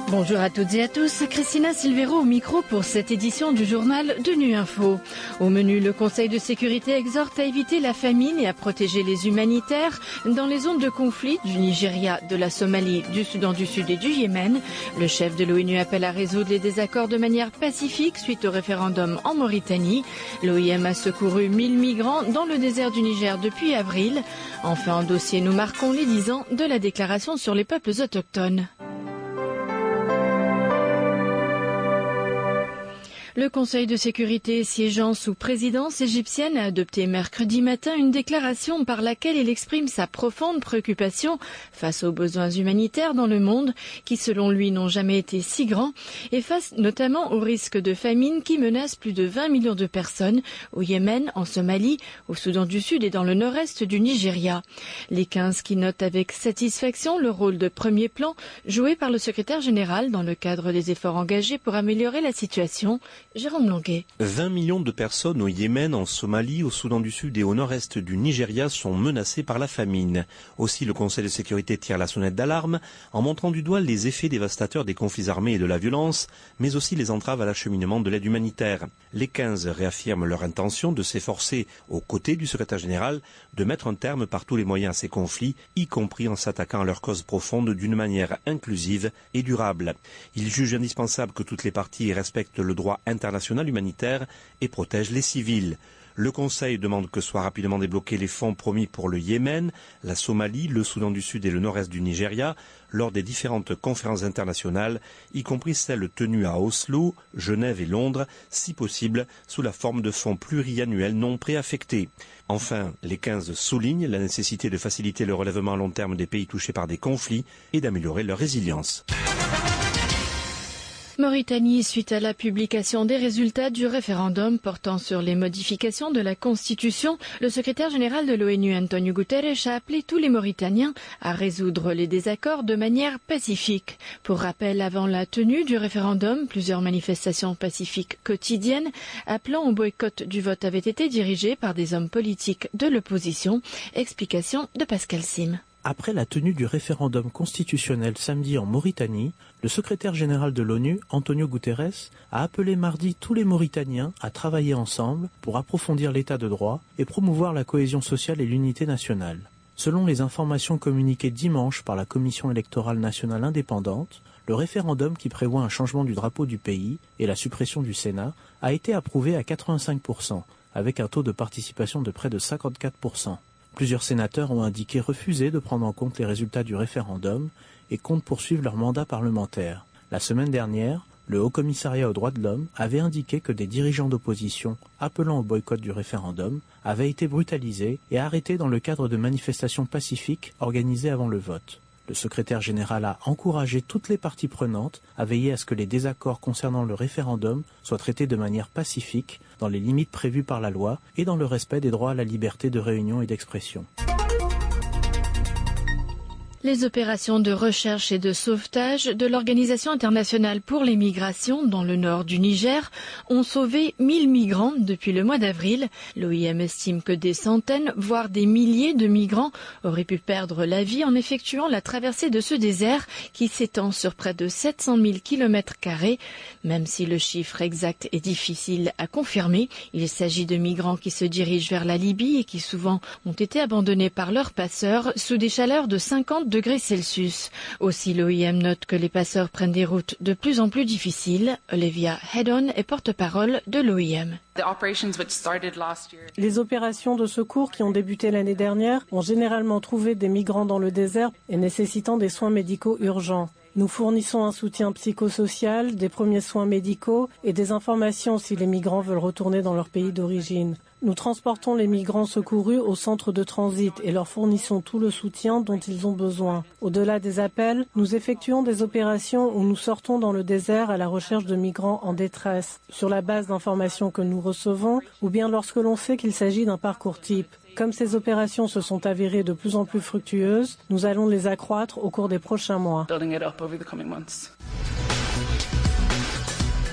Bonjour à toutes et à tous, Christina Silvero au micro pour cette édition du journal de Nu Info. Au menu, le Conseil de sécurité exhorte à éviter la famine et à protéger les humanitaires dans les zones de conflit du Nigeria, de la Somalie, du Soudan du Sud et du Yémen. Le chef de l'ONU appelle à résoudre les désaccords de manière pacifique suite au référendum en Mauritanie. L'OIM a secouru 1000 migrants dans le désert du Niger depuis avril. Enfin, en dossier, nous marquons les 10 ans de la déclaration sur les peuples autochtones. Le Conseil de sécurité siégeant sous présidence égyptienne a adopté mercredi matin une déclaration par laquelle il exprime sa profonde préoccupation face aux besoins humanitaires dans le monde qui, selon lui, n'ont jamais été si grands et face notamment au risque de famine qui menace plus de 20 millions de personnes au Yémen, en Somalie, au Soudan du Sud et dans le nord-est du Nigeria. Les 15 qui notent avec satisfaction le rôle de premier plan joué par le secrétaire général dans le cadre des efforts engagés pour améliorer la situation. Jérôme Longuet. 20 millions de personnes au Yémen, en Somalie, au Soudan du Sud et au nord-est du Nigeria sont menacées par la famine. Aussi, le Conseil de sécurité tire la sonnette d'alarme en montrant du doigt les effets dévastateurs des conflits armés et de la violence, mais aussi les entraves à l'acheminement de l'aide humanitaire. Les 15 réaffirment leur intention de s'efforcer, aux côtés du secrétaire général, de mettre un terme par tous les moyens à ces conflits, y compris en s'attaquant à leurs causes profondes d'une manière inclusive et durable. Ils jugent indispensable que toutes les parties respectent le droit international humanitaire et protège les civils. Le Conseil demande que soient rapidement débloqués les fonds promis pour le Yémen, la Somalie, le Soudan du Sud et le nord-est du Nigeria lors des différentes conférences internationales, y compris celles tenues à Oslo, Genève et Londres, si possible sous la forme de fonds pluriannuels non préaffectés. Enfin, les 15 soulignent la nécessité de faciliter le relèvement à long terme des pays touchés par des conflits et d'améliorer leur résilience. Mauritanie, suite à la publication des résultats du référendum portant sur les modifications de la Constitution, le secrétaire général de l'ONU, Antonio Guterres, a appelé tous les Mauritaniens à résoudre les désaccords de manière pacifique. Pour rappel, avant la tenue du référendum, plusieurs manifestations pacifiques quotidiennes appelant au boycott du vote avaient été dirigées par des hommes politiques de l'opposition. Explication de Pascal Sim. Après la tenue du référendum constitutionnel samedi en Mauritanie, le secrétaire général de l'ONU, Antonio Guterres, a appelé mardi tous les Mauritaniens à travailler ensemble pour approfondir l'état de droit et promouvoir la cohésion sociale et l'unité nationale. Selon les informations communiquées dimanche par la Commission électorale nationale indépendante, le référendum qui prévoit un changement du drapeau du pays et la suppression du Sénat a été approuvé à 85%, avec un taux de participation de près de 54%. Plusieurs sénateurs ont indiqué refuser de prendre en compte les résultats du référendum et comptent poursuivre leur mandat parlementaire. La semaine dernière, le Haut-Commissariat aux droits de l'homme avait indiqué que des dirigeants d'opposition appelant au boycott du référendum avaient été brutalisés et arrêtés dans le cadre de manifestations pacifiques organisées avant le vote. Le secrétaire général a encouragé toutes les parties prenantes à veiller à ce que les désaccords concernant le référendum soient traités de manière pacifique, dans les limites prévues par la loi et dans le respect des droits à la liberté de réunion et d'expression. Les opérations de recherche et de sauvetage de l'Organisation internationale pour les migrations dans le nord du Niger ont sauvé 1000 migrants depuis le mois d'avril. L'OIM estime que des centaines, voire des milliers de migrants auraient pu perdre la vie en effectuant la traversée de ce désert qui s'étend sur près de 700 000 km². Même si le chiffre exact est difficile à confirmer, il s'agit de migrants qui se dirigent vers la Libye et qui souvent ont été abandonnés par leurs passeurs sous des chaleurs de 50 degrés Celsius. Aussi, l'OIM note que les passeurs prennent des routes de plus en plus difficiles. Olivia Hedon est porte-parole de l'OIM. Les opérations de secours qui ont débuté l'année dernière ont généralement trouvé des migrants dans le désert et nécessitant des soins médicaux urgents. Nous fournissons un soutien psychosocial, des premiers soins médicaux et des informations si les migrants veulent retourner dans leur pays d'origine. Nous transportons les migrants secourus au centre de transit et leur fournissons tout le soutien dont ils ont besoin. Au-delà des appels, nous effectuons des opérations où nous sortons dans le désert à la recherche de migrants en détresse, sur la base d'informations que nous recevons ou bien lorsque l'on sait qu'il s'agit d'un parcours type. Comme ces opérations se sont avérées de plus en plus fructueuses, nous allons les accroître au cours des prochains mois.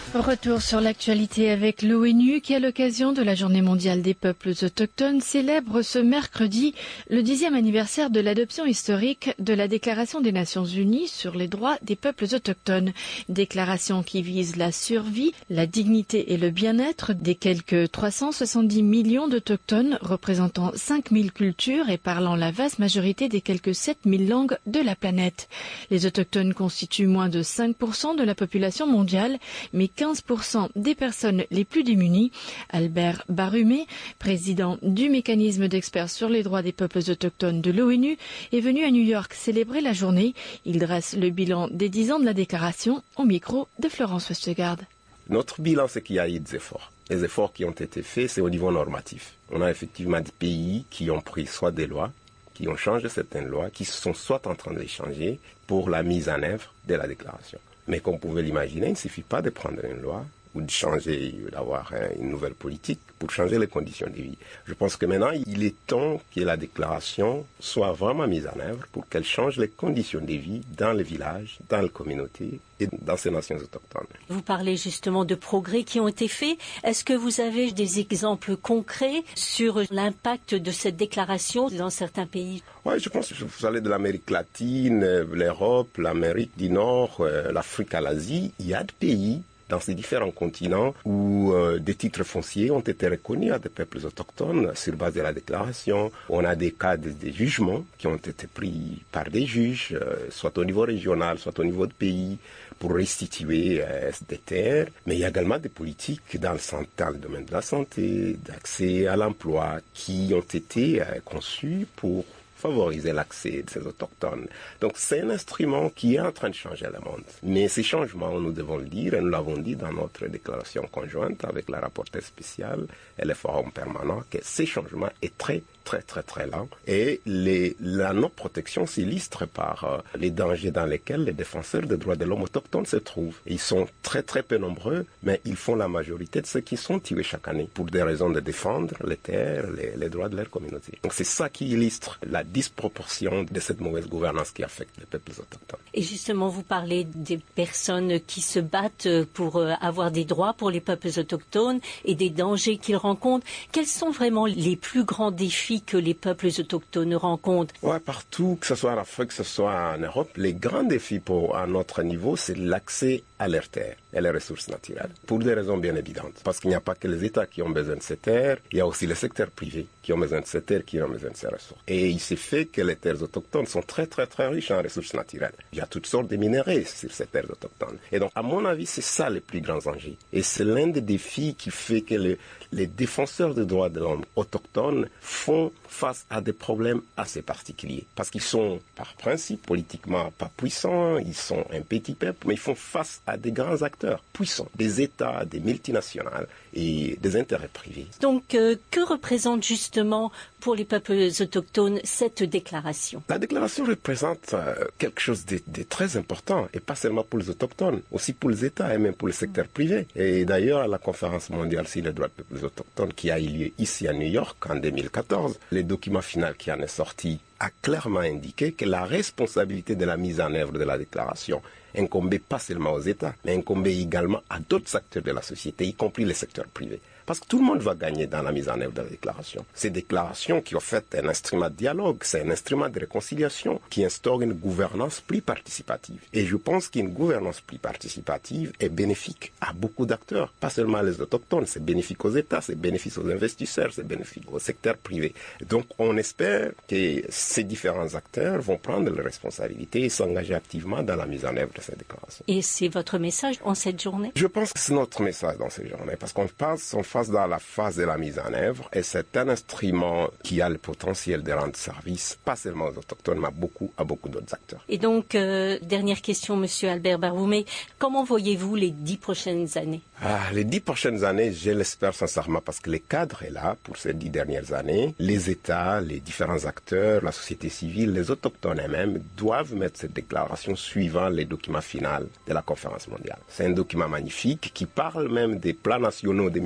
Retour sur l'actualité avec l'ONU qui, à l'occasion de la Journée mondiale des peuples autochtones, célèbre ce mercredi le 10e anniversaire de l'adoption historique de la Déclaration des Nations Unies sur les droits des peuples autochtones. Déclaration qui vise la survie, la dignité et le bien-être des quelques 370 millions d'autochtones représentant 5000 cultures et parlant la vaste majorité des quelques 7000 langues de la planète. Les autochtones constituent moins de 5% de la population mondiale, mais 15% des personnes les plus démunies. Albert Barumé, président du mécanisme d'experts sur les droits des peuples autochtones de l'ONU, est venu à New York célébrer la journée. Il dresse le bilan des 10 ans de la déclaration au micro de Florence Westergaard. Notre bilan, c'est qu'il y a eu des efforts. Les efforts qui ont été faits, c'est au niveau normatif. On a effectivement des pays qui ont pris soit des lois, qui ont changé certaines lois, qui sont soit en train de les changer pour la mise en œuvre de la déclaration. Mais comme vous pouvez l'imaginer, il ne suffit pas de prendre une loi ou de changer, d'avoir une nouvelle politique pour changer les conditions de vie. Je pense que maintenant, il est temps que la déclaration soit vraiment mise en œuvre pour qu'elle change les conditions de vie dans les villages, dans les communautés et dans ces nations autochtones. Vous parlez justement de progrès qui ont été faits. Est-ce que vous avez des exemples concrets sur l'impact de cette déclaration dans certains pays? Oui, je pense que vous allez de l'Amérique latine, l'Europe, l'Amérique du Nord, l'Afrique à l'Asie. Il y a des pays dans ces différents continents où des titres fonciers ont été reconnus à des peuples autochtones sur base de la déclaration. On a des cas de jugements qui ont été pris par des juges, soit au niveau régional, soit au niveau de pays, pour restituer des terres. Mais il y a également des politiques dans le domaine de la santé, d'accès à l'emploi, qui ont été conçues pour favoriser l'accès de ces autochtones. Donc c'est un instrument qui est en train de changer le monde. Mais ces changements, nous devons le dire, et nous l'avons dit dans notre déclaration conjointe avec la rapporteure spéciale et le forum permanent, que ces changements est très lent. Et la non-protection s'illustre par les dangers dans lesquels les défenseurs des droits de l'homme autochtones se trouvent. Ils sont très peu nombreux, mais ils font la majorité de ceux qui sont tués chaque année pour des raisons de défendre les terres, les droits de leur communauté. Donc c'est ça qui illustre la disproportion de cette mauvaise gouvernance qui affecte les peuples autochtones. Et justement, vous parlez des personnes qui se battent pour avoir des droits pour les peuples autochtones et des dangers qu'ils rencontrent. Quels sont vraiment les plus grands défis que les peuples autochtones rencontrent? Ouais, partout, que ce soit en Afrique, que ce soit en Europe, les grands défis à notre niveau, c'est l'accès à leurs terres et les ressources naturelles. Pour des raisons bien évidentes. Parce qu'il n'y a pas que les États qui ont besoin de ces terres, il y a aussi le secteur privé qui ont besoin de ces terres, qui ont besoin de ces ressources. Et il s'est fait que les terres autochtones sont très riches en ressources naturelles. Il y a toutes sortes de minéraux sur ces terres autochtones. Et donc, à mon avis, c'est ça les plus grands enjeux. Et c'est l'un des défis qui fait que les défenseurs des droits de l'homme autochtones font face à des problèmes assez particuliers. Parce qu'ils sont, par principe, politiquement pas puissants, ils sont un petit peuple, mais ils font face à des grands acteurs puissants, des États, des multinationales et des intérêts privés. Donc, que représente justement pour les peuples autochtones cette déclaration? La déclaration représente quelque chose de très important, et pas seulement pour les autochtones, aussi pour les États et même pour le secteur privé. Et d'ailleurs, à la conférence mondiale sur les droits des peuples autochtones qui a eu lieu ici à New York en 2014, le document final qui en est sorti a clairement indiqué que la responsabilité de la mise en œuvre de la déclaration incombait pas seulement aux États, mais incombait également à d'autres acteurs de la société, y compris le secteur privé. Parce que tout le monde va gagner dans la mise en œuvre de la déclaration. Ces déclarations qui ont fait un instrument de dialogue, c'est un instrument de réconciliation qui instaure une gouvernance plus participative. Et je pense qu'une gouvernance plus participative est bénéfique à beaucoup d'acteurs, pas seulement les autochtones, c'est bénéfique aux États, c'est bénéfique aux investisseurs, c'est bénéfique au secteur privé. Donc on espère que ces différents acteurs vont prendre leurs responsabilités et s'engager activement dans la mise en œuvre de cette déclaration. Et c'est votre message en cette journée? Je pense que c'est notre message dans cette journée, parce qu'on passe dans la phase de la mise en œuvre et c'est un instrument qui a le potentiel de rendre service, pas seulement aux autochtones, mais à beaucoup d'autres acteurs. Et donc, dernière question, Monsieur Albert Barumé, comment voyez-vous les 10 prochaines années? Les 10 prochaines années, je l'espère sincèrement, parce que le cadre est là pour ces 10 dernières années. Les États, les différents acteurs, la société civile, les autochtones eux-mêmes doivent mettre cette déclaration suivant les documents finaux de la conférence mondiale. C'est un document magnifique qui parle même des plans nationaux de mise en œuvre.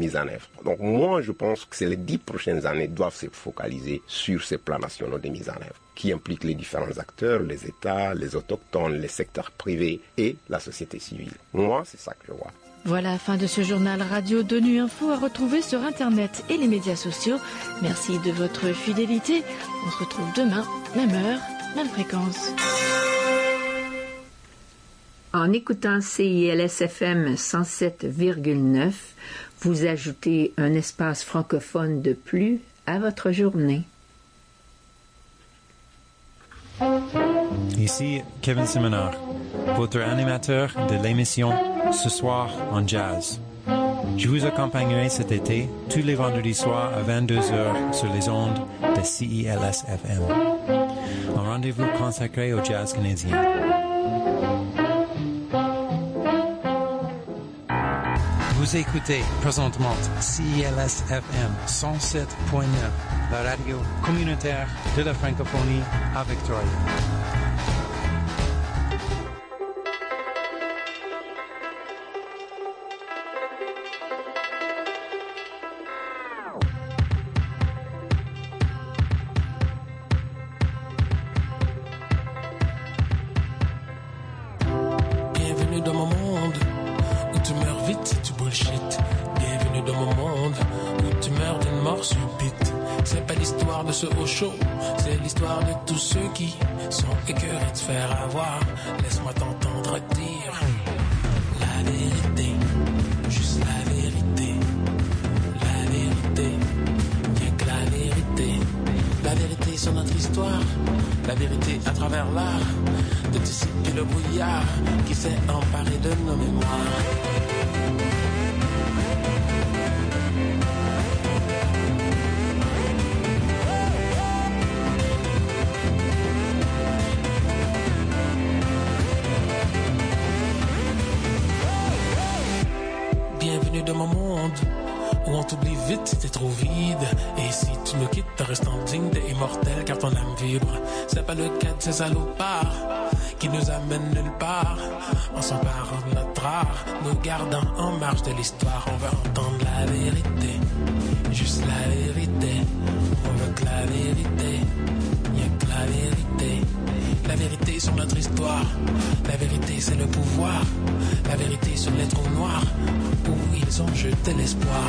œuvre. Donc moi, je pense que les 10 prochaines années doivent se focaliser sur ces plans nationaux de mise en œuvre, qui impliquent les différents acteurs, les États, les autochtones, les secteurs privés et la société civile. Moi, c'est ça que je vois. Voilà la fin de ce journal radio d'ONU Info à retrouver sur Internet et les médias sociaux. Merci de votre fidélité. On se retrouve demain, même heure, même fréquence. En écoutant CILS-FM 107,9, vous ajoutez un espace francophone de plus à votre journée. Ici Kevin Simonard, votre animateur de l'émission Ce soir en jazz. Je vous accompagnerai cet été tous les vendredis soirs à 22h sur les ondes de CILS-FM. Un rendez-vous consacré au jazz canadien. Vous écoutez présentement CILS-FM 107.9, la radio communautaire de la francophonie à Victoria. Bienvenue dans mon monde où tu meurs vite, tu bullshit. Bienvenue dans mon monde où tu meurs d'une mort subite. C'est pas l'histoire de ceux au chaud, c'est l'histoire de tous ceux qui sont écœurés de se faire avoir. Laisse-moi t'entendre dire la vérité, juste la vérité. La vérité, rien que la vérité. La vérité sur notre histoire, la vérité à travers l'art, de dissiper le brouillard qui s'est emparé de nos mémoires. Bienvenue dans mon monde où on t'oublie vite, t'es trop vide. Et si tu nous quittes, te restant digne, t'es immortel car ton âme vibre. C'est pas le cas de ces salopards qui nous amènent nulle part. On s'empare de notre art, nous gardant en marge de l'histoire. On veut entendre la vérité, juste la vérité. On veut que la vérité, y'a que la vérité. La vérité sur notre histoire, la vérité c'est le pouvoir. La vérité sur les trous noirs où ils ont jeté l'espoir.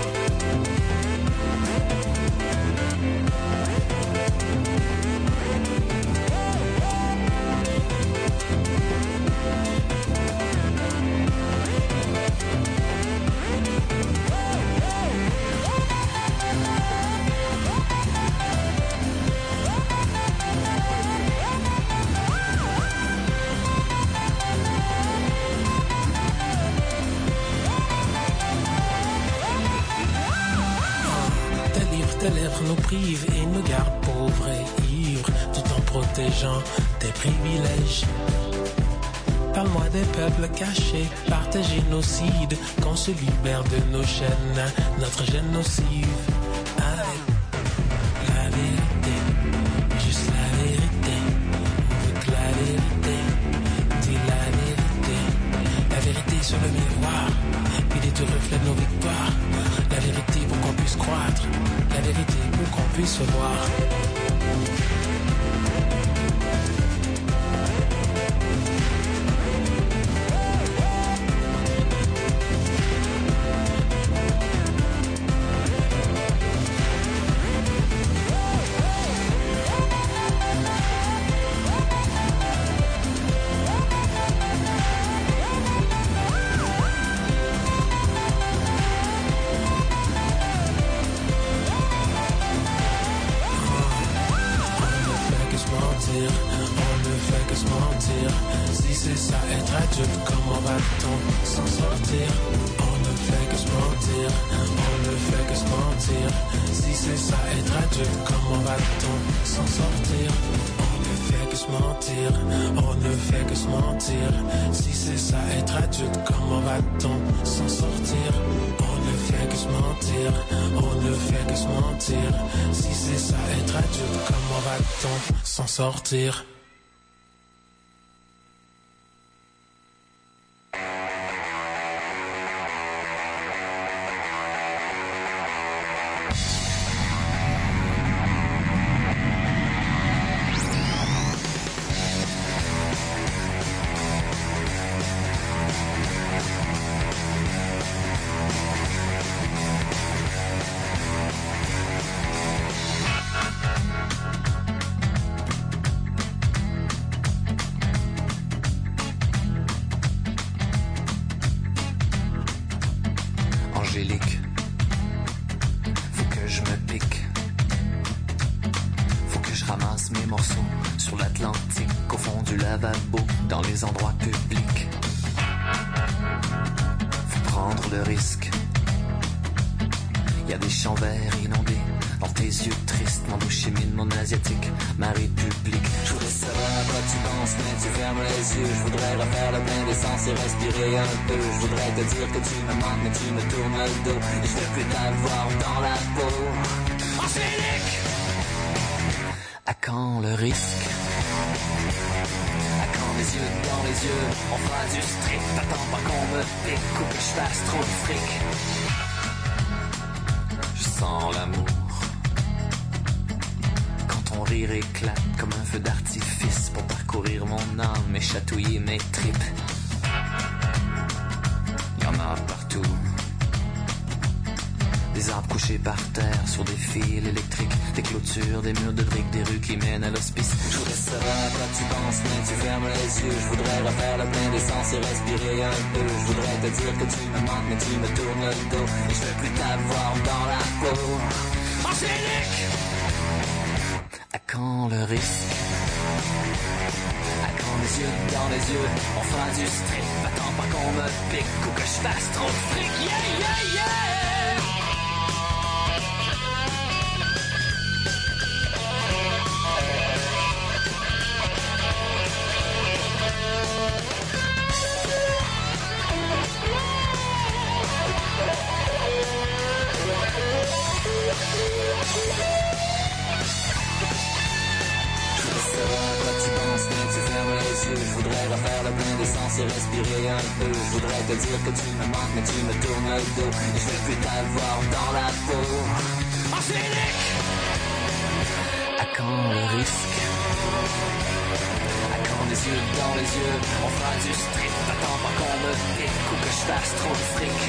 Tes lèvres nous privent et nous gardent pauvres et ivres, tout en protégeant tes privilèges. Parle-moi des peuples cachés par tes génocides, qu'on se libère de nos chaînes, notre génocide. Avec la vérité, juste la vérité, on veut que la vérité, dis la vérité. La vérité sur le miroir, puis des reflets de nos victoires. La vérité pour qu'on puisse croître, la vérité pour qu'on puisse se voir. Sortir. angélique. Faut que je me pique. Faut que je ramasse mes morceaux sur l'Atlantique, au fond du lavabo, dans les endroits publics. Faut prendre le risque. Y a des champs verts inondés dans tes yeux tristes, mon bouchimine, mon asiatique, ma république. Je voudrais savoir à quoi tu penses, mais tu fermes les yeux. Je voudrais refaire le plein d'essence et respirer un peu. Je voudrais te dire que tu me manques, mais tu me tournes le dos. Et je veux plus t'avoir dans la peau. Angélique! À quand le risque? À quand les yeux dans les yeux? On fera du strip, t'attends pas qu'on me pique ou que je fasse trop de fric. Je sens l'amour. Quand ton rire éclate comme un feu d'artifice pour parcourir mon âme et chatouiller mes tripes. Y'en a partout. Des arbres couchés par terre sur des fils électriques, des clôtures, des murs de briques, des rues qui mènent à l'hospice. Je voudrais savoir à quoi tu penses, mais tu fermes les yeux. Je voudrais refaire le plein d'essence et respirer un peu. Je voudrais te dire que tu me manques, mais tu me tournes le dos. Et je veux plus t'avoir dans la peau. Angélique! À quand le risque? À quand les yeux dans les yeux? On fera du strip. Attends pas qu'on me pique ou que je fasse trop de fric. Yeah, yeah, yeah! Je voudrais refaire le plein d'essence et respirer un peu. Je voudrais te dire que tu me manques, mais tu me tournes le dos. Et je veux plus t'avoir dans la peau. Angélique! À quand le risque? À quand les yeux dans les yeux? On fera du strip. T'attends pas qu'on me pique ou que je fasse trop de fric.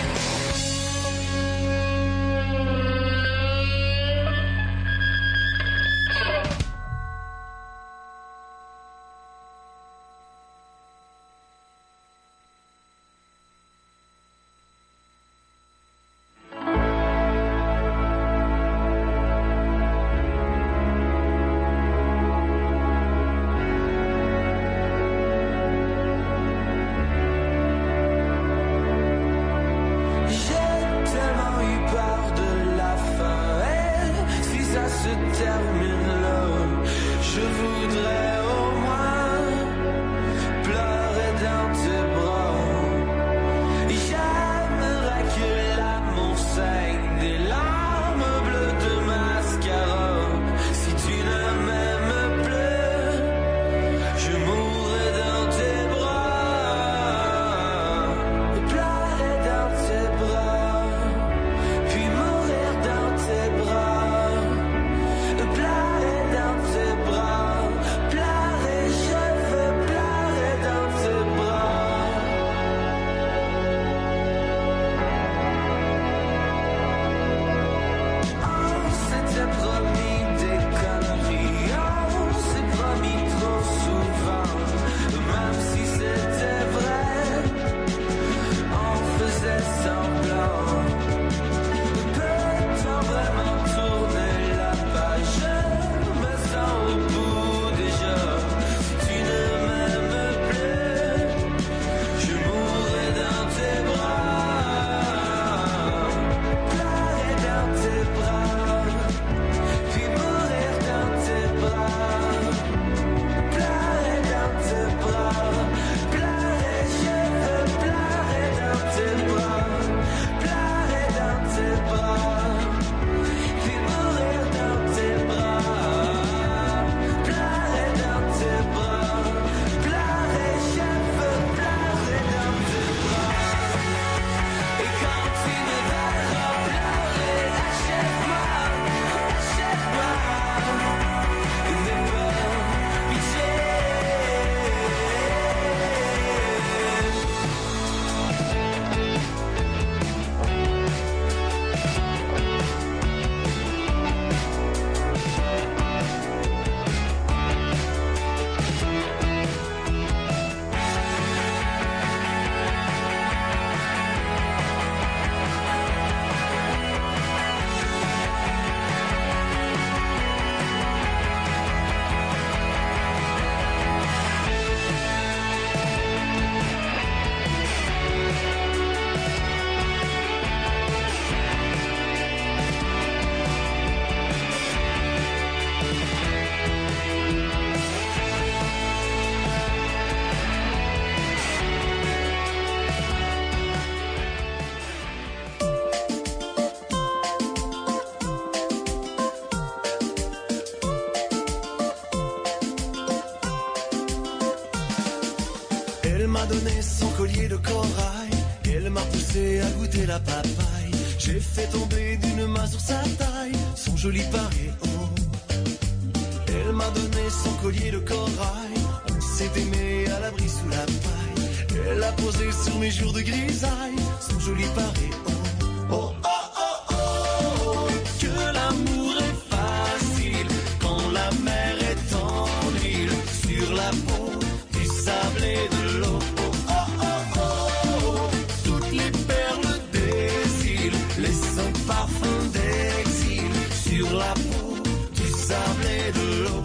Elle m'a donné son collier de corail, elle m'a poussé à goûter la papaye. J'ai fait tomber d'une main sur sa taille son joli paréo. Elle m'a donné son collier de corail, on s'est aimé à l'abri sous la paille. Elle a posé sur mes jours de grisaille son joli paréo. Oh oh oh oh, que l'amour est facile quand la mer est en huile sur la peau du sable et de l'eau. Oh oh oh oh, toutes les perles des îles laissent un parfum d'exil sur la peau du sable et de l'eau.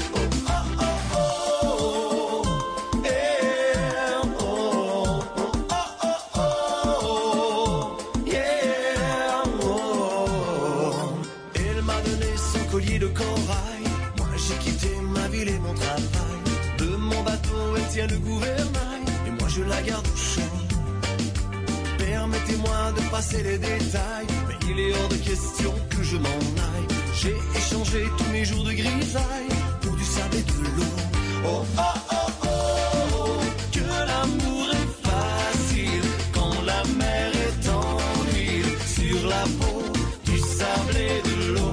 Le gouvernail, et moi je la garde au chaud. Permettez-moi de passer les détails, mais il est hors de question que je m'en aille. J'ai échangé tous mes jours de grisaille pour du sable et de l'eau. Oh oh oh oh, que l'amour est facile quand la mer est en huile sur la peau du sable et de l'eau.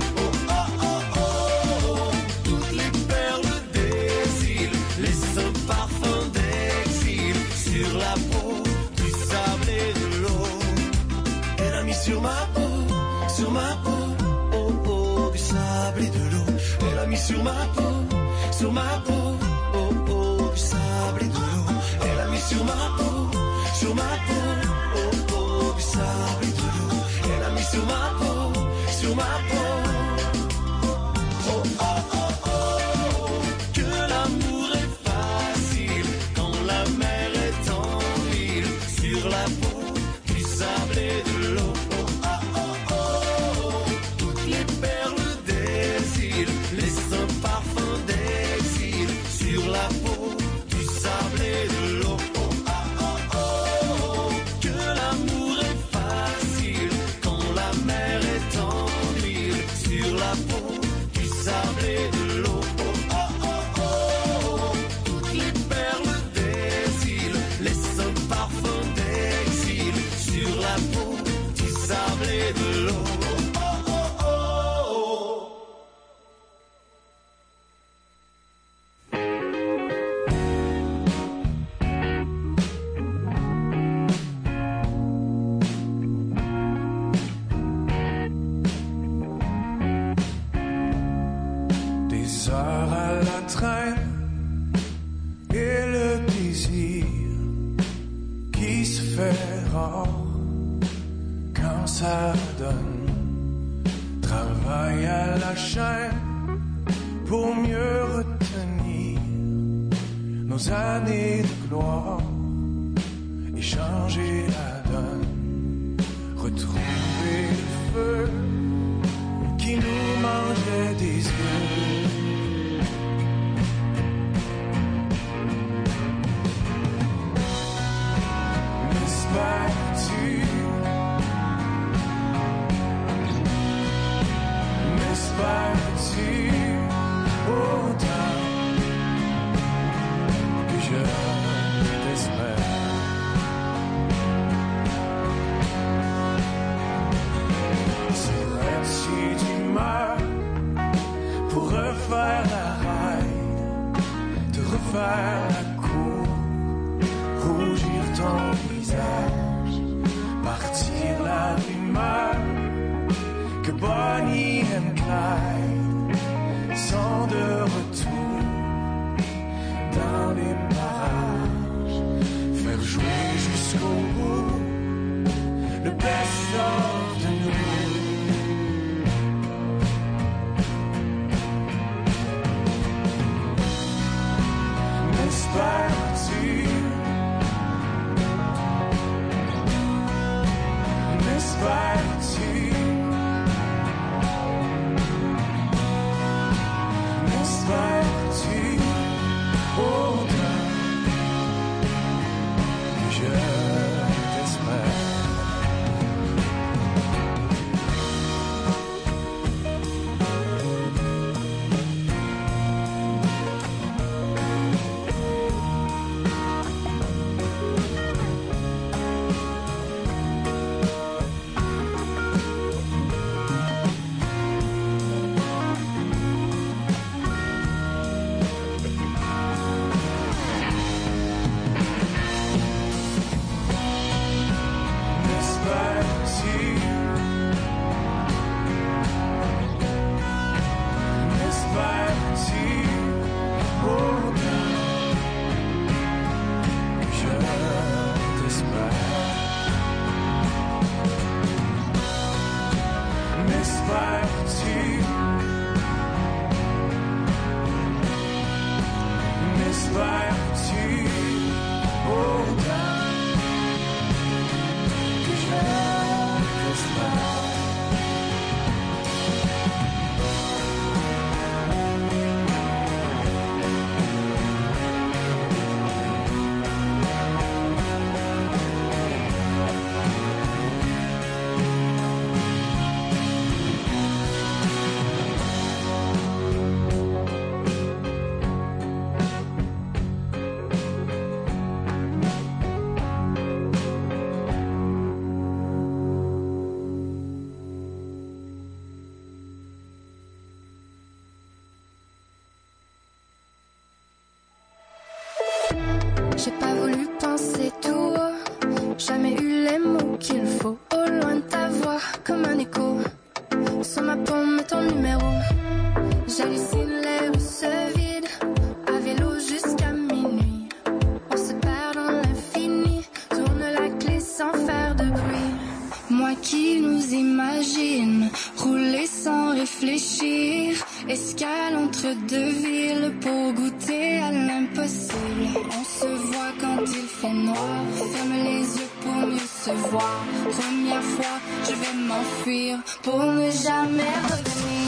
Sur ma peau, oh oh, du sable et de l'eau. Elle a mis sur ma peau, oh oh, du sable et de l'eau. Elle a mis sur ma peau, oh oh, du sable et de l'eau. Elle a mis sur ma peau, oh oh oh oh, que l'amour est facile quand la mer est en huile sur la peau du sable et de l'eau. qui nous imagine rouler sans réfléchir, escale entre deux villes pour goûter à l'impossible. On se voit quand il fait noir, ferme les yeux pour mieux se voir. Première fois, je vais m'enfuir pour ne jamais revenir.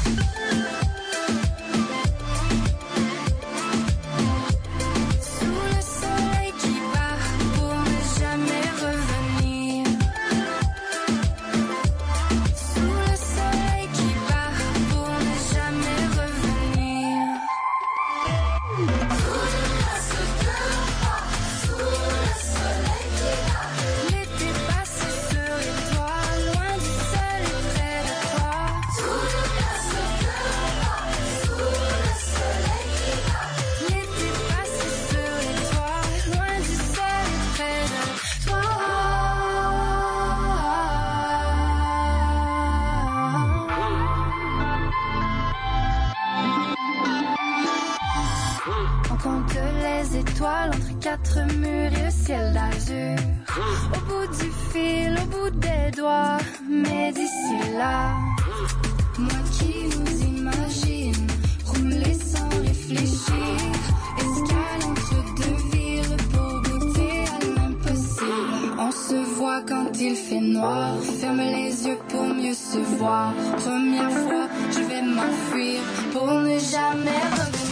Entre quatre murs et le ciel d'azur, au bout du fil, au bout des doigts, mais d'ici là, moi qui nous imagine rouler sans réfléchir, escale entre deux villes pour goûter à l'impossible. On se voit quand il fait noir, ferme les yeux pour mieux se voir. Première fois, je vais m'enfuir pour ne jamais revenir.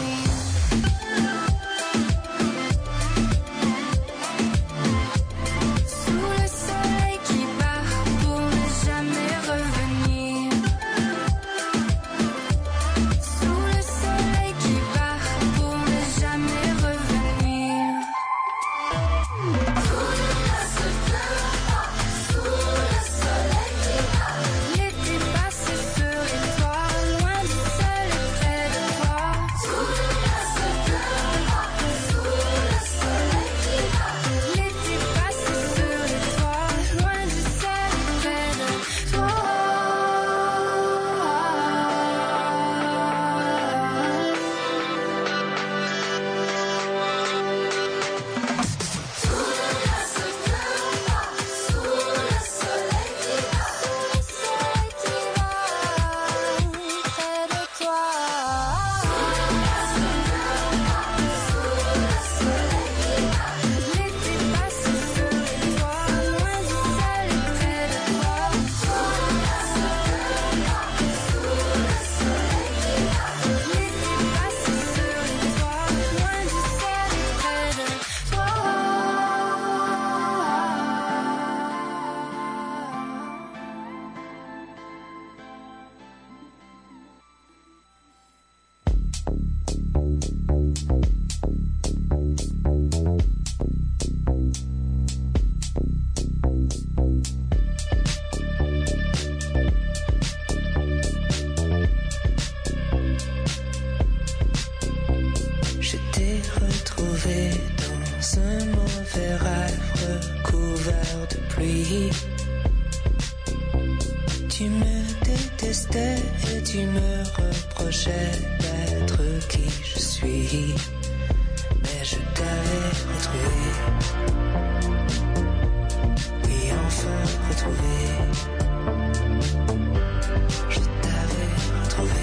Tu me détestais et tu me reprochais d'être qui je suis. Mais je t'avais retrouvé. Et enfin retrouvé. Je t'avais retrouvé.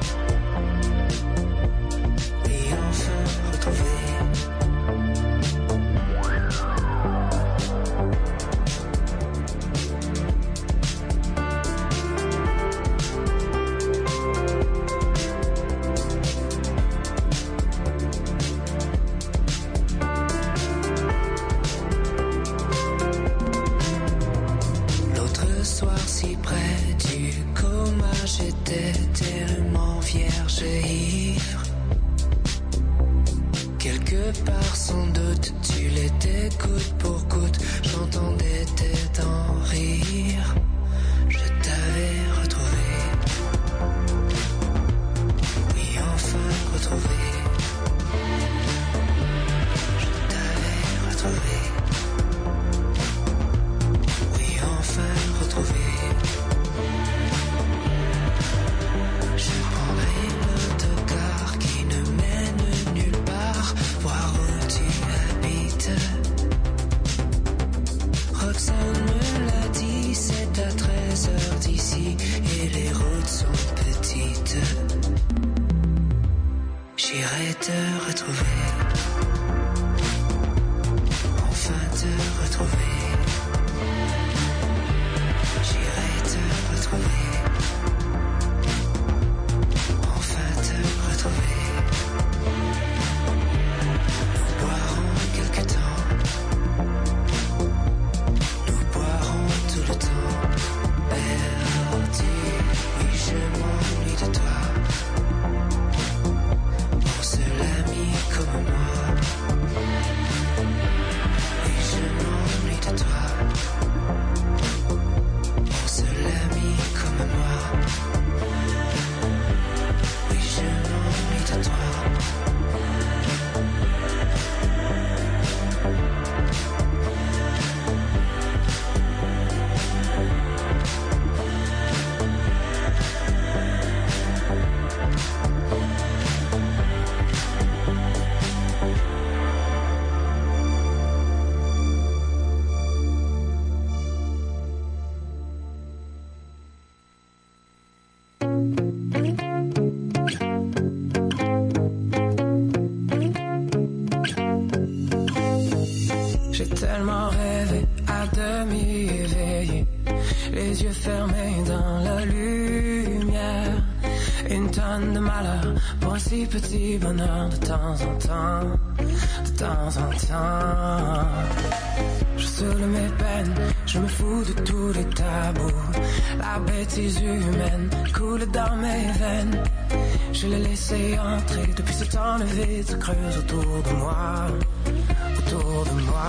Et enfin retrouvé. J'étais tellement vierge et ivre. Quelque part sans doute tu l'étais côte pour côte. J'entendais tes dents rire. Je t'avais retrouvé. Et enfin retrouvé. Je t'avais retrouvé. Oui, enfin retrouvé. Je prendrai l'autocar qui ne mène nulle part, voir où tu habites. Roxane me l'a dit, c'est à tellement rêvé, à demi éveillé, les yeux fermés dans la lumière. Une tonne de malheur pour un si petit bonheur de temps en temps, de temps en temps. Je saoule mes peines, je me fous de tous les tabous. La bêtise humaine coule dans mes veines. Je l'ai laissé entrer, depuis ce temps le vide se creuse autour de moi, autour de moi.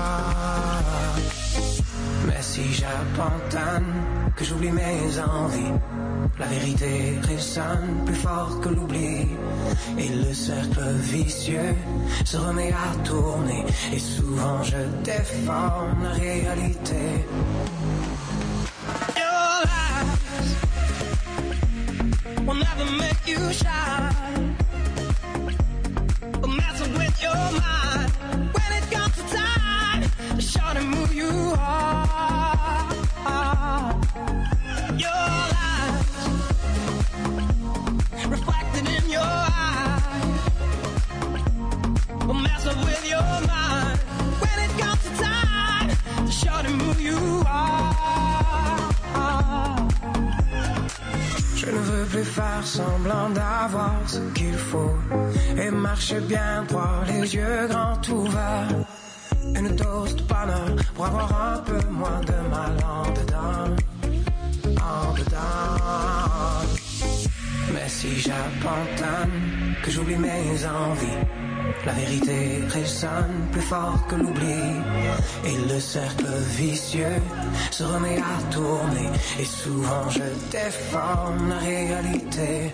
Mais si j'abandonne, que j'oublie mes envies, la vérité résonne plus fort que l'oubli. Et le cercle vicieux se remet à tourner. Et souvent je déforme la réalité. Your lies will never make you shine. Will mess with your mind when it comes to time to show them who you are. Your lies reflected in your eyes will mess up with your mind when it comes to time to show them who you are. Je ne veux plus faire semblant d'avoir ce qu'il faut et marcher bien droit, les yeux grands ouverts. Une dose de bonheur pour avoir un peu moins de mal en dedans, en dedans. Mais si j'abandonne, que j'oublie mes envies, la vérité résonne plus fort que l'oubli. Et le cercle vicieux se remet à tourner. Et souvent je déforme la réalité.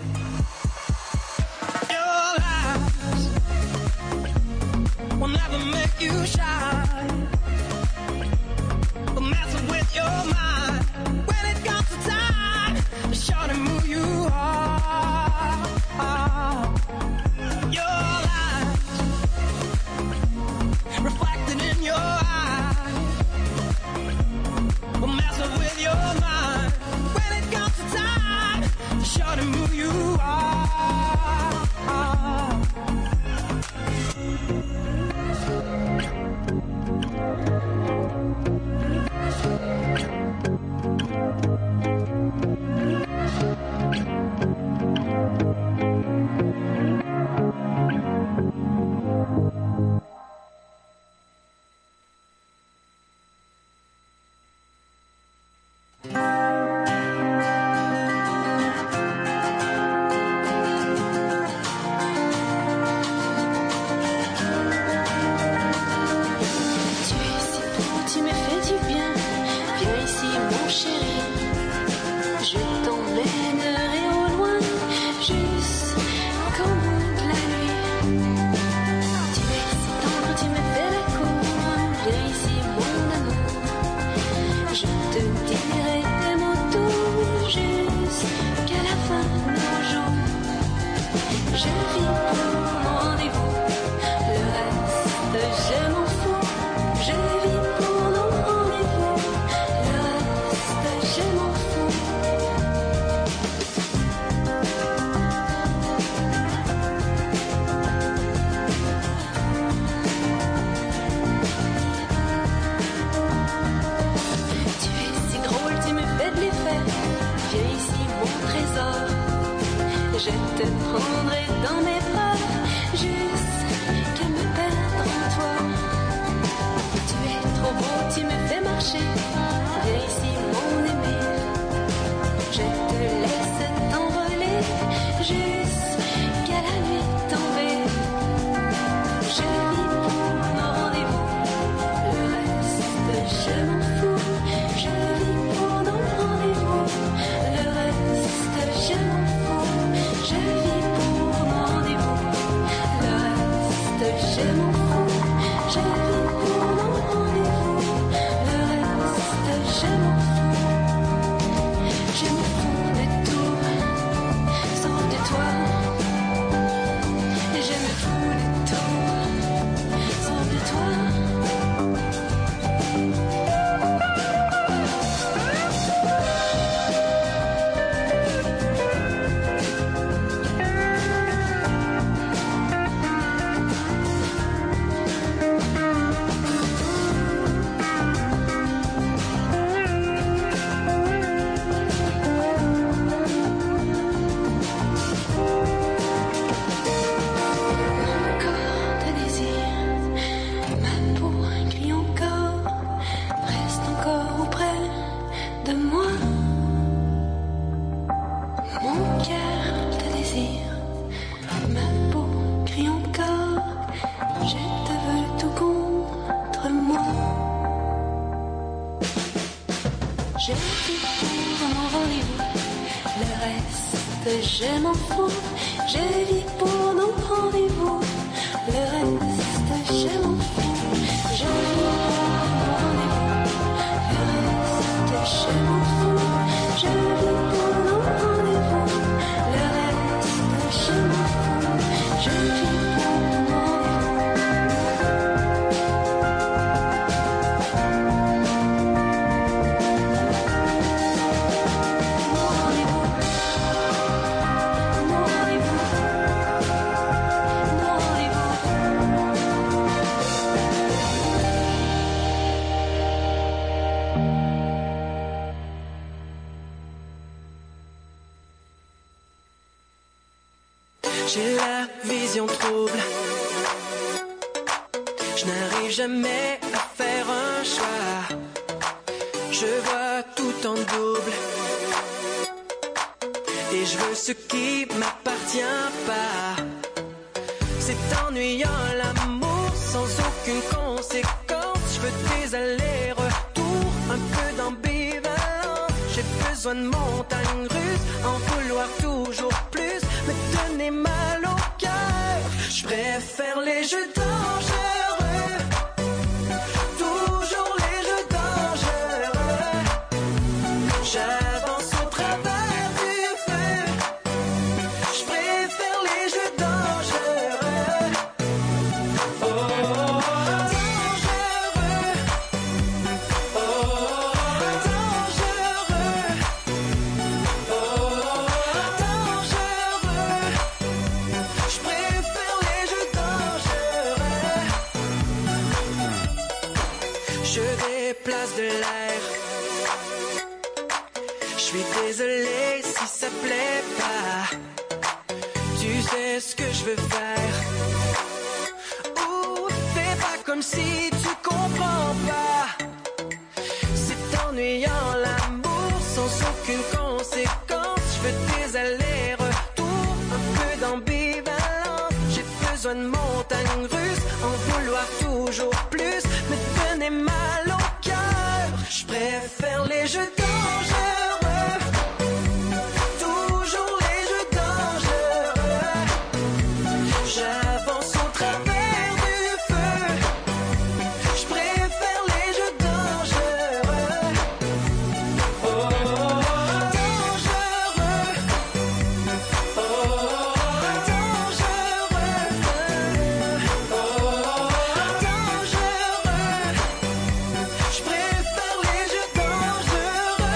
Your lies will never make you shine. Will mess with your mind when it comes to time to show them who you are. Your lies reflected in your eyes will mess up with your mind when it comes to time to show them who you are. Je me fous de tout, sauf de toi. j'ai tout pour mon rendez-vous. Le reste, je m'en fous. Je vis pour nos rendez-vous. Le reste, je m'en fous. Je vis pour nos rendez-vous. Le reste, je m'en fous. Je vis pour nos rendez-vous. Le reste, je m'en fous. Je vis pour nos J'ai la vision trouble. Je n'arrive jamais à faire un choix. Je vois tout en double. Et je veux ce qui m'appartient pas. C'est ennuyant l'amour sans aucune conséquence. Je veux des allers-retours, un peu d'ambivalence. J'ai besoin de montagnes russes, en vouloir toujours plus, me donner mal au cœur. Je préfère les jeux dangereux, toujours les jeux dangereux. J'avance au travers du feu. Je préfère les jeux dangereux. Oh, dangereux. Oh, dangereux. Oh, dangereux. Je préfère les jeux dangereux. Je déplace de l'air. Je suis désolé si ça plaît pas. Tu sais ce que je veux faire. Ouh, fais pas comme si tu comprends pas. C'est ennuyant l'amour sans aucune conséquence. Je veux des allers-retours, un peu d'ambivalence. J'ai besoin de montagnes russes, en vouloir toujours plus, me donner mal au cœur. Je préfère les jeux dangereux, toujours les jeux dangereux. J'avance au travers du feu. Je préfère les jeux dangereux. Oh, dangereux. Oh, dangereux. Oh, dangereux. Je préfère les jeux dangereux.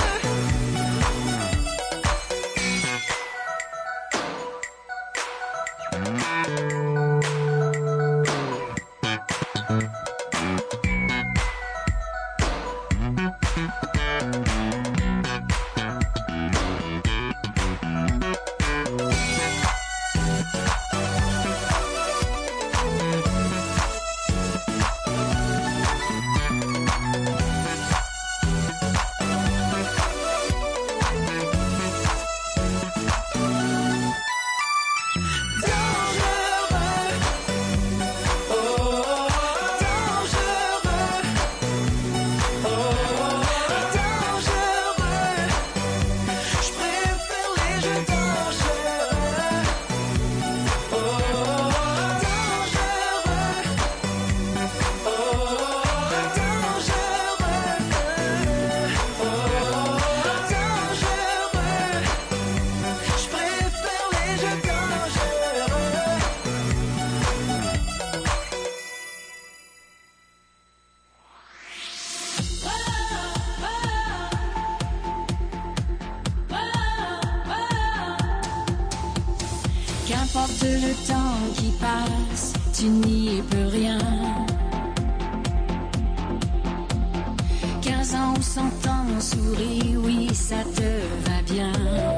Qu'importe le temps qui passe, tu n'y peux rien. 15 ans ou 100 ans, souris, oui, ça te va bien.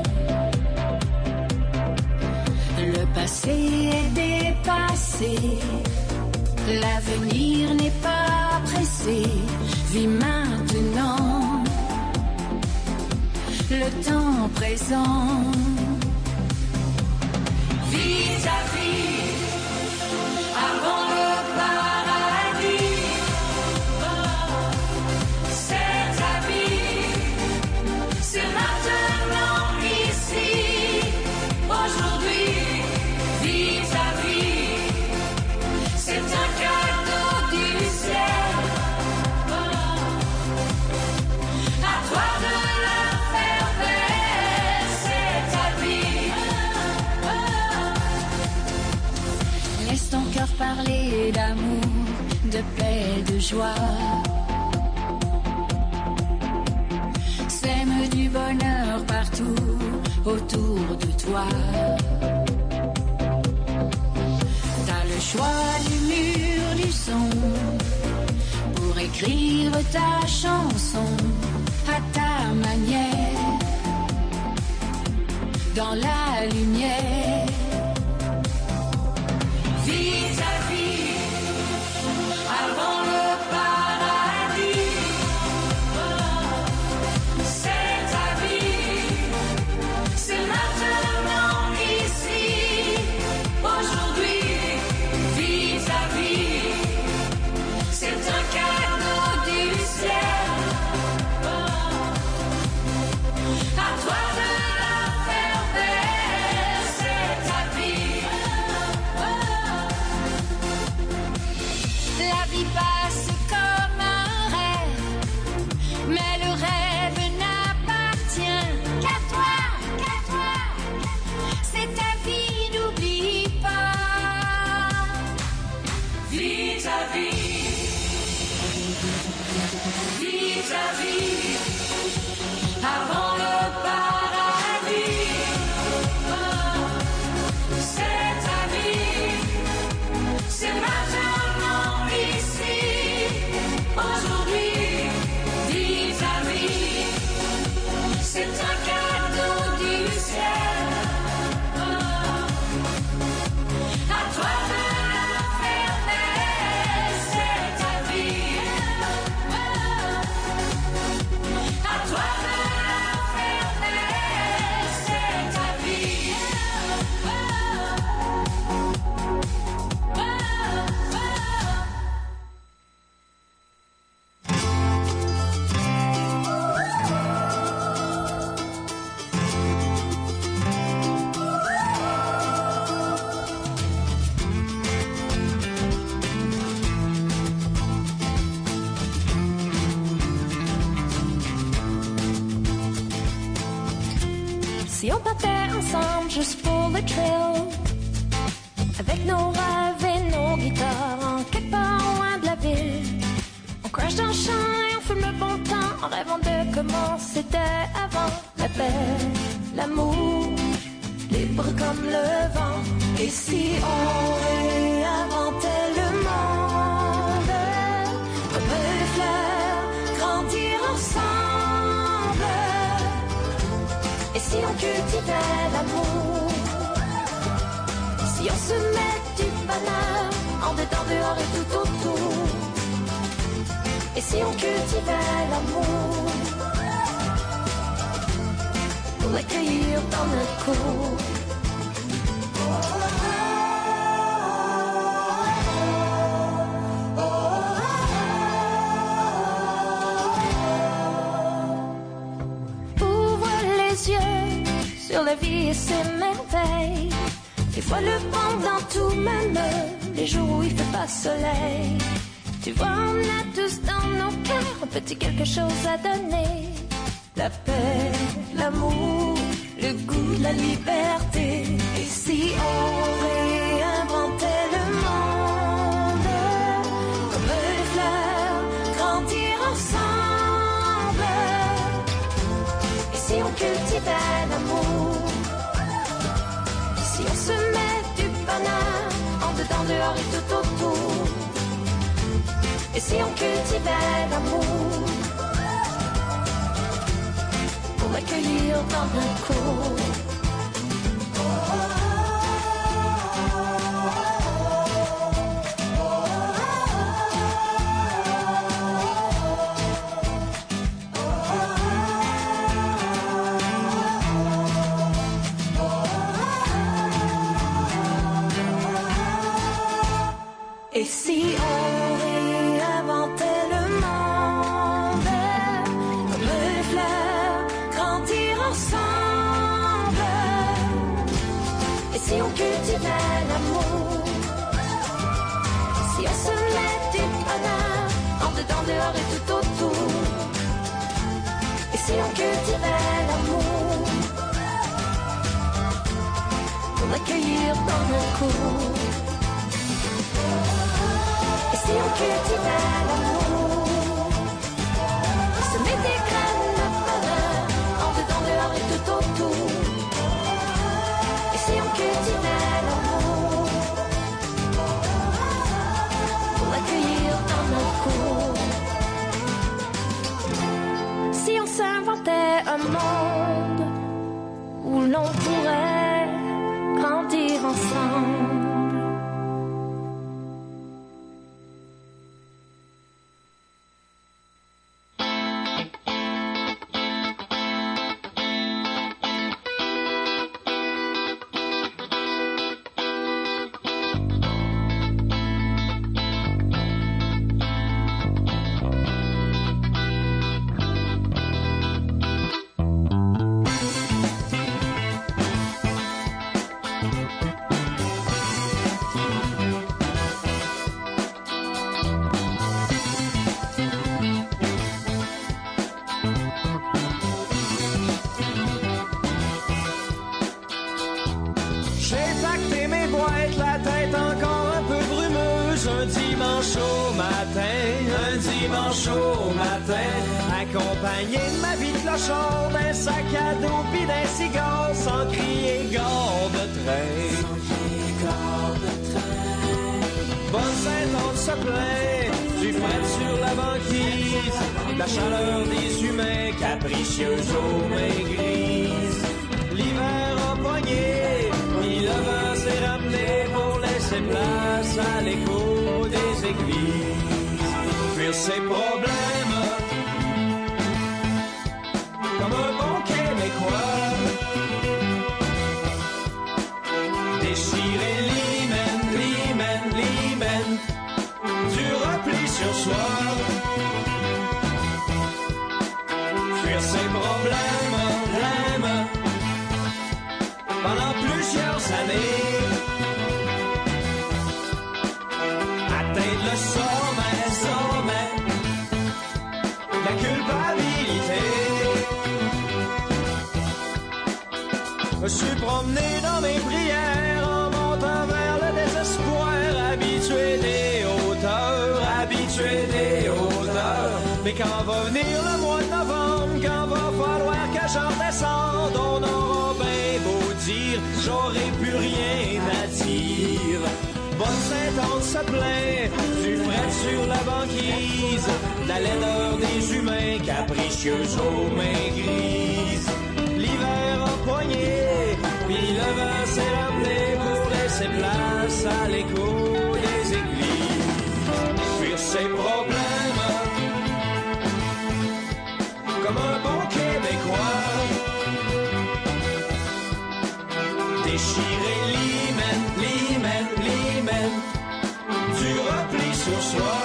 Le passé est dépassé, l'avenir n'est pas pressé. Vis maintenant le temps présent. Vis ta vie avant le paradis. C'est ta vie. joie. Sème du bonheur partout autour de toi. T'as le choix du mur du son pour écrire ta chanson à ta manière, dans la lumière. Vis ta vie avant le paradis. C'est ta vie, c'est maintenant ici. Aujourd'hui, vis ta vie, c'est un cadeau du ciel. À toi de la faire belle, c'est ta vie. La vie passe comme un rêve, mais le rêve n'appartient qu'à toi, qu'à toi. C'est ta vie, n'oublie pas. Vis ta vie, vis ta vie, avant le paradis. C'est ta vie, c'est maintenant ici. Aujourd'hui, vis ta vie, c'est un cadeau du ciel. À toi de la faire belle, c'est ta vie. À toi de la faire belle, c'est ta vie. Si on partait ensemble juste pour le thrill, avec nos rêves et nos guitares, en quelque part loin de la ville, on crache dans le champ et on fume le bon temps, en rêvant de comment c'était avant. La paix, l'amour, libre comme le vent. Et si on réinventait le monde, comme les fleurs, grandir ensemble. Et si on cultivait l'amour, si on se met du bonheur en dedans, dehors et tout autour. Et si on cultivait l'amour pour l'accueillir dans notre cour. Ouvre les yeux sur la vie et ses merveilles. Tu vois le vent dans tout, même les jours où il fait pas soleil. Tu vois, on a tous dans nos cœurs un petit quelque chose à donner. La paix, l'amour, le goût de la liberté. Et si on réinventait le monde, comme les fleurs, grandir ensemble. Et si on cultivait l'amour, si on se met du bonheur en dedans, dehors et tout autour. Et si on cultivait l'amour pour l'accueillir dans notre cour. Et si on réinventait le monde, comme les fleurs, grandir ensemble. Et si on cultivait l'amour, si on se met du bonheur en dedans, dehors et tout autour. Et si on cultivait l'amour pour l'accueillir dans notre cour. Et si on cultivait l'amour, semer des graines de bonheur, en dedans, dehors et tout autour. Et si on cultivait l'amour, pour l'accueillir dans nos cours. Si on s'inventait un monde où l'on pourrait grandir ensemble. Accompagné de ma vie clochon, d'un sac à dos pis d'un cigare, sans crier gare de train. Bonne Sainte-Anne se plaint du fret sur la banquise, la chaleur des humains capricieux aux mains grises. L'hiver a pogné, puis le vent s'est ramené pour laisser place à l'écho des églises. Fuir ses problèmes comme un bon Québécois, déchirer l'hymen, du repli sur soi, fuir ses problèmes, pendant plusieurs années, atteindre le sommet, la culpabilité. Je me suis promené dans mes prières en montant vers le désespoir, habitué des hauteurs. Mais quand va venir le mois de novembre, quand va falloir que j'en descende, on aura bien beau dire, j'aurai plus rien à dire. Bonne Sainte-Anne se plaint du fret sur la banquise, la laideur des humains capricieux aux mains grises. L'hiver a poigné, puis le vent s'est ramené pour laisser place à l'écho des églises. Fuir ses problèmes comme un bon Québécois, déchirer l'hymen, du repli sur soi,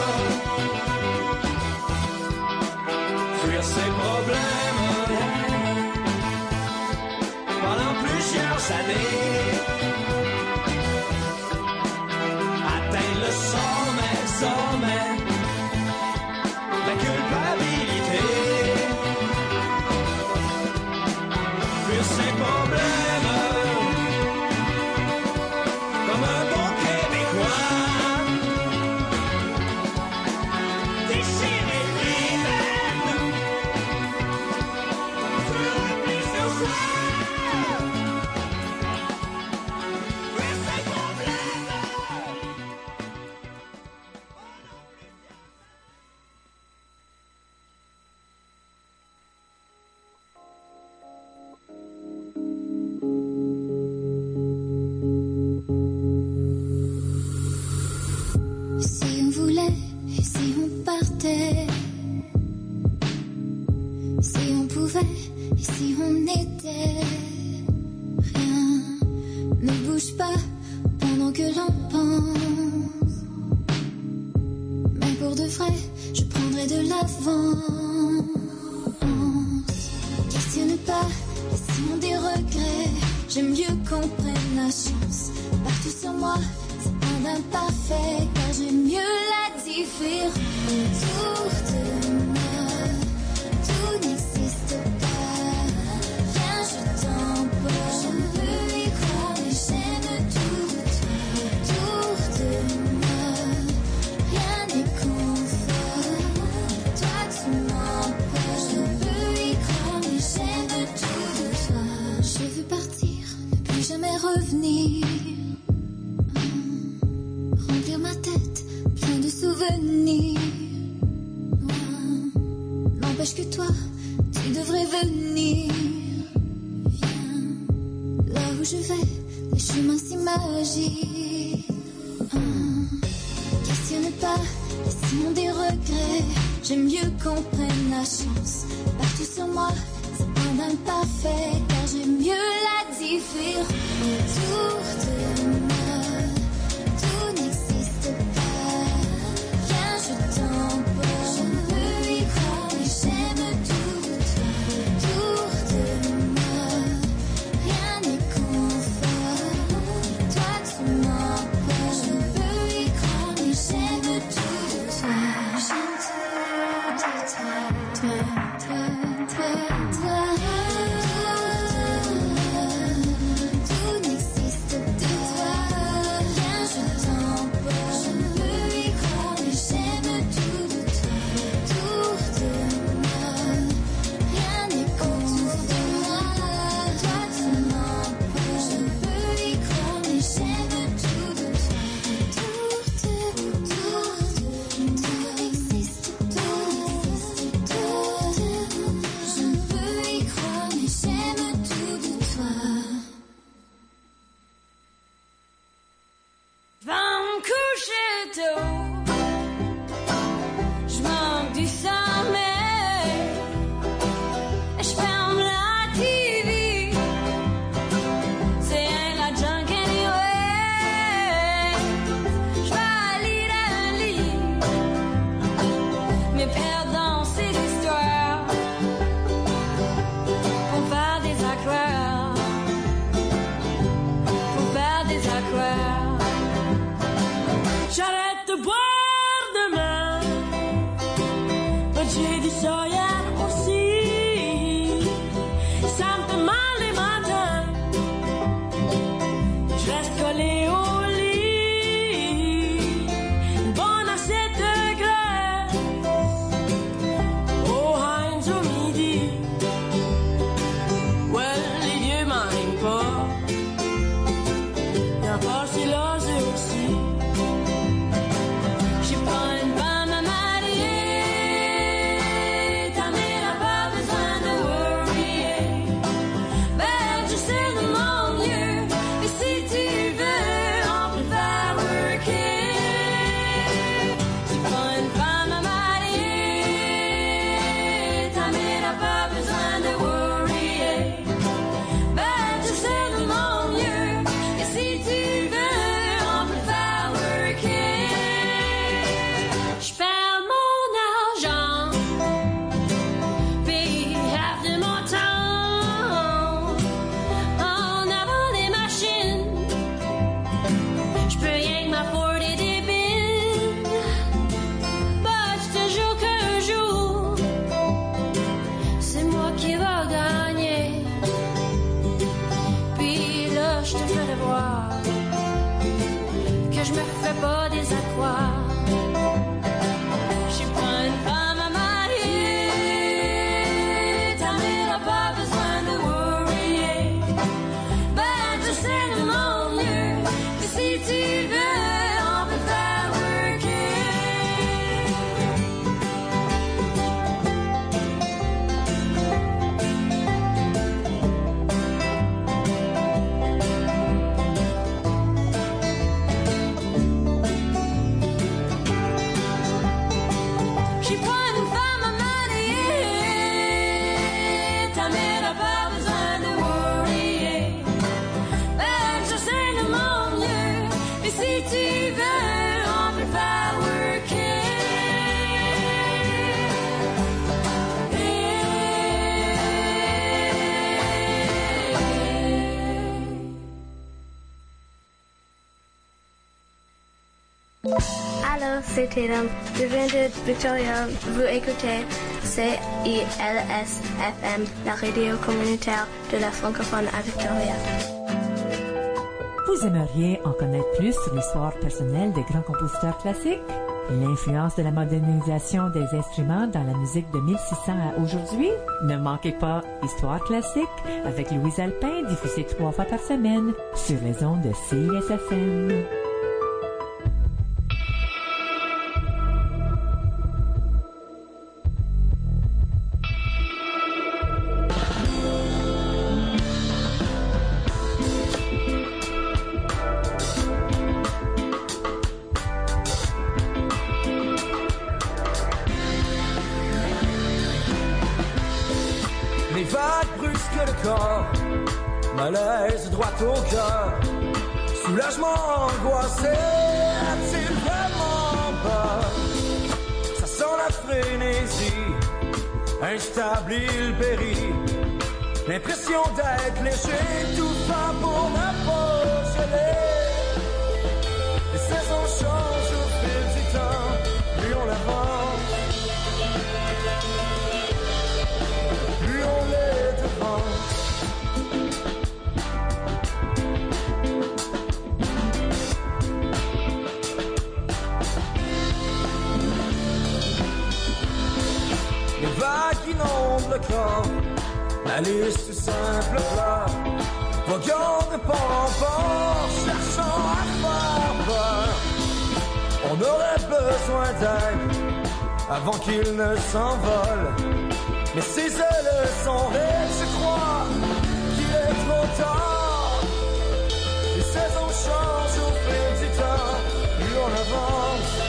fuir ses problèmes pendant plusieurs années, atteindre le sommet, la culpabilité, fuir ses problèmes comme un bon Québécois, déchirer l'hymen, du repli sur soi. Rien n'empêche que toi, tu devrais venir. Viens, là où je vais, les chemins s'imagine. Questionne pas, les signes ont des regrets. J'aime mieux qu'on prenne la chance. Partout sur moi, c'est pas d'imparfait, car j'aime mieux la différence. Autour de moi, tout n'existe pas. Viens, je t'emporte, je peux y croire, mais j'aime tout de toi. Autour de moi, rien n'est confort. Toi, tu m'emportes, je peux y croire, mais j'aime tout de toi. J'aime tout de toi, toi, toi, toi, toi. Tout n'existe que toi. Viens, je t'emporte, je peux y croire, mais j'aime tout de toi. Autour de moi, rien n'est contre moi. Toi, tu m'emportes, je peux y croire, mais j'aime tout de toi. Autour de tout existe, tout, je peux y croire, mais j'aime tout de toi. Va me coucher tôt, je manque du sommeil, je ferme la TV, c'est la junk anyway, je vais lire un livre, me perdre dans ces histoires, pour faire des aquarelles, pour faire des aquarelles. J'arrête de boire demain, mais j'ai du ça hier aussi. Ça me fait mal les matins, je reste collé au lit. Une bonne assiette de graisse, au Heinz au midi. Ouais, les vieux m'aiment pas, y'a pas si l'osé aussi. J'ai pas une femme à marier, ta mère n'a pas besoin de worrier. Ben, je sais de mon mieux, et si tu veux, on peut faire worker. J'ai pas une femme à marier, ta mère n'a pas besoin de worrier. Ben, je sais de mon mieux, et si tu veux, on peut faire worker. Je perds mon argent, puis half de mon temps en avant des machines. Je peux rien que m'afforder des billes, bah je te jure qu'un jour, c'est moi qui va gagner. Puis là, je te ferai voir que je me fais pas des aquas. J'ai pas une femme à marier, ta mère n'a pas besoin de worrier. Ben, je sais de mon mieux, que si tu veux, on peut faire worker. J'ai pas une femme à marier, ta mère n'a pas besoin de worrier. Ben, je sais de mon mieux, et si tu veux, on peut faire worker. Allô, c'est Tatum. Je viens de Victoria. Vous écoutez CILS-FM, la radio communautaire de la francophone à Victoria. Vous aimeriez en connaître plus sur l'histoire personnelle des grands compositeurs classiques? L'influence de la modernisation des instruments dans la musique de 1600 à aujourd'hui? Ne manquez pas Histoire classique avec Louise Alpin, diffusée 3 fois par semaine sur les ondes de CILS-FM. vagues brusquent le corps, malaise droit au cœur, soulagement angoissé, a-t-il vraiment peur? Ça sent la frénésie, instable il périt, l'impression d'être léger, tout ça pour ne pas geler. Les saisons changent au fil du temps, plus on avance, plus on les devance. Les vagues inondent le corps, la liste simple plat, voguant de port en port, cherchant à faire peur. On aurait besoin d'aide avant qu'il ne s'envole, mais ses ailes sont raides, je crois qu'il est trop tard. Les saisons changent au fil du temps, plus on avance,